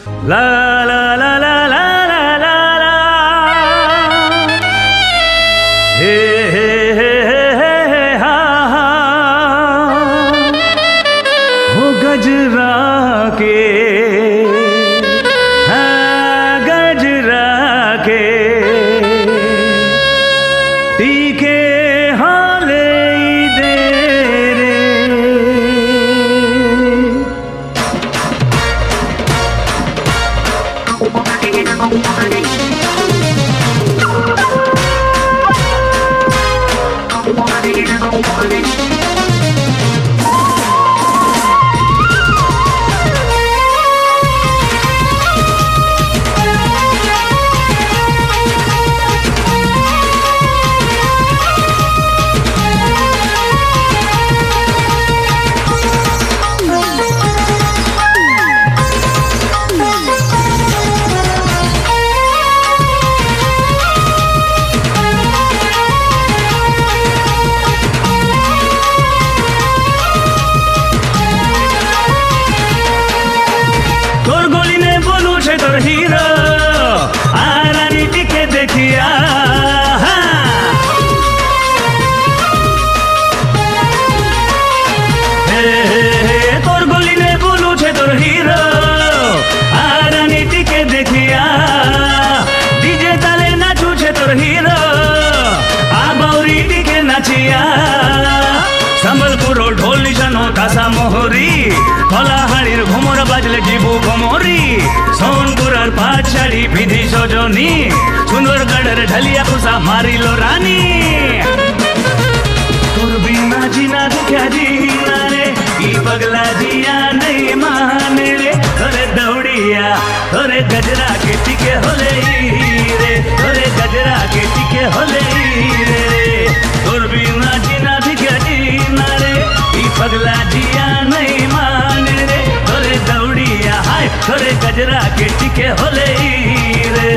লা লা লা লা লা লা লা লা হে হে হে হে হে हा हा हो गजरा के गजरा के टीके हाले दे रे তোর হিরো আর রানীটিকে দেখিয়া তোর গলিনে বলুছে তোর হিরো আর রানীটিকে দেখিয়া ডিজে তালে নাচুছে তোর হিরো আবাউরিটিকে নাচিয়া সম্বলপুর ঢোল নিশানো কাঁসা মোহরি কলাহাড়ির ঘুমর বাজলে জিবু ঘুমরি সোনপুরার পাঁচ শাড়ি বিধি সজনী সুন্দরগড়ের ঢালিয়া কুসা মারিল রানী তোর বিনা জিনা দেখা জিনা রে কি पगला जिया नहीं माने रे तोरे दौड़िया तोरे गजरा के टिके होले रे तोरे गजरा के टिके होले रे तोर बिना जीना दिखे जीना रे ई पगला जिया नहीं माने रे तोरे दौड़िया हाय तोरे गजरा के टिके होले रे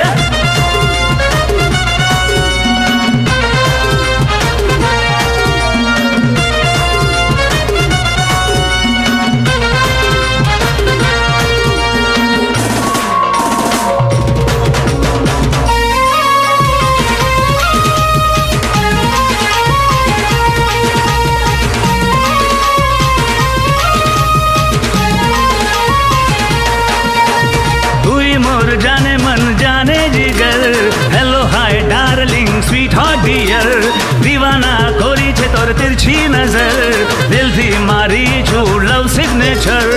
जाने मन जाने जिगर hello hi darling sweet hot dear दीवाना कोरी छे तोर तिरछी नजर दिल थी मारी छू लव सिग्नेचर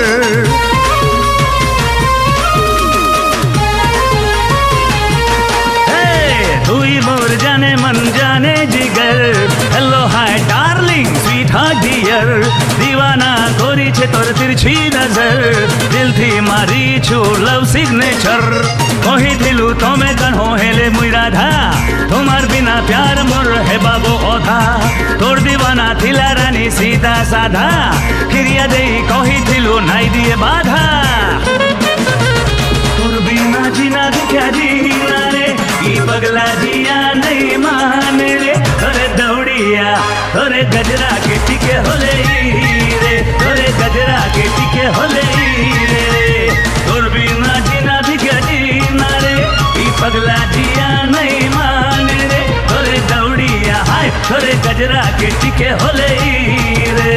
तुई मोर जाने मन जाने जिगर hello hi darling sweet hot dear दीवाना कोरी छे तोर तिरछी नजर दिल थी मारी छू लव सिग्नेचर कही दिलु तमे कहो हेले मुई राधा तुम्हार बिना प्यार मोर है बाबू ओधा तोर दीवाना थिला रानी सीधा साधा क्रिया दे कही दिलु नाई दिए बाधा तोर बिना जीना दिखा जीना रे ई पगला जिया नहीं माने रे तोरे दौड़िया तोरे गजरा के टिके होले रे तोरे गजरा के टिके होले रे तोर बिना जीना दिखा जीना रे ई पगला जिया नहीं माने रे तोरे दौड़िया हाय तोरे गजरा के टिके होले रे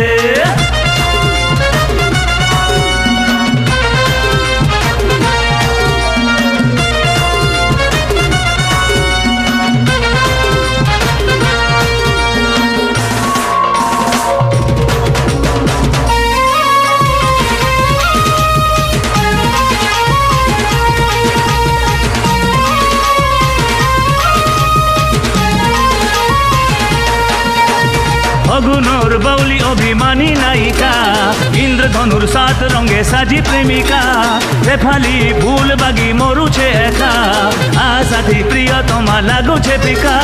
फगुनोर बाउली अभिमानी नायिका इंद्रधनुर सात रंगे साजी प्रेमिका शेफाली फूल बागी मरु छे एका आ साथी प्रियतमा लागु छे पिका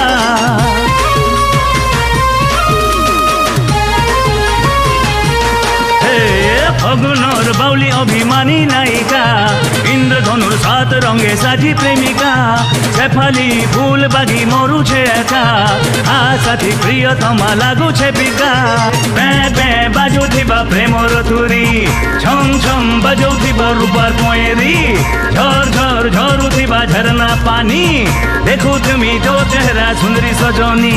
फगुनोर बाउली अभिमानी नायिका इंद्र ধনুর সাত রঙে সাজি প্রেমিকা শেফালি ফুল বাগি মরুছে একা আ সাথী প্রিয়তমা লাগুছে পিকা বে বে বাজুথিবা প্রেমর তুরি ছম ছম বাজুথিবা রূপার পয়েরি ঝর ঝর ঝরুথিবা ঝরনা পানি দেখু তুমি তো চেহারা সুন্দরী সজনী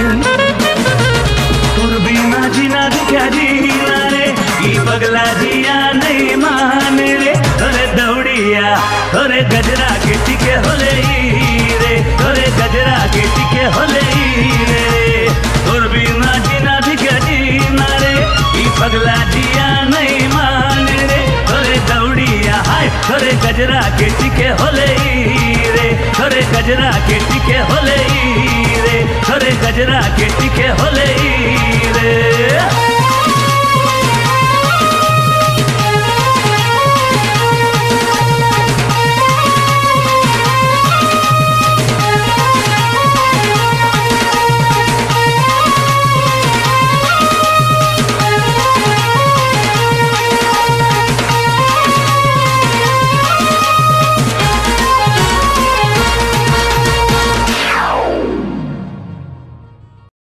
তোর বিনা জিনা দেখা জিনা রে কি पगला जिया नहीं माने रे तोरे दौड़िया तोरे गजरा के टिके होले रे तोरे गजरा के टिके होले रे तोर बिना जीना दिखे जीना रे ई पगला जिया नहीं माने रे तोरे दौड़िया हाय तोरे गजरा के टिके होले रे तोरे गजरा के टिके होले रे तोरे गजरा के टिके होले रे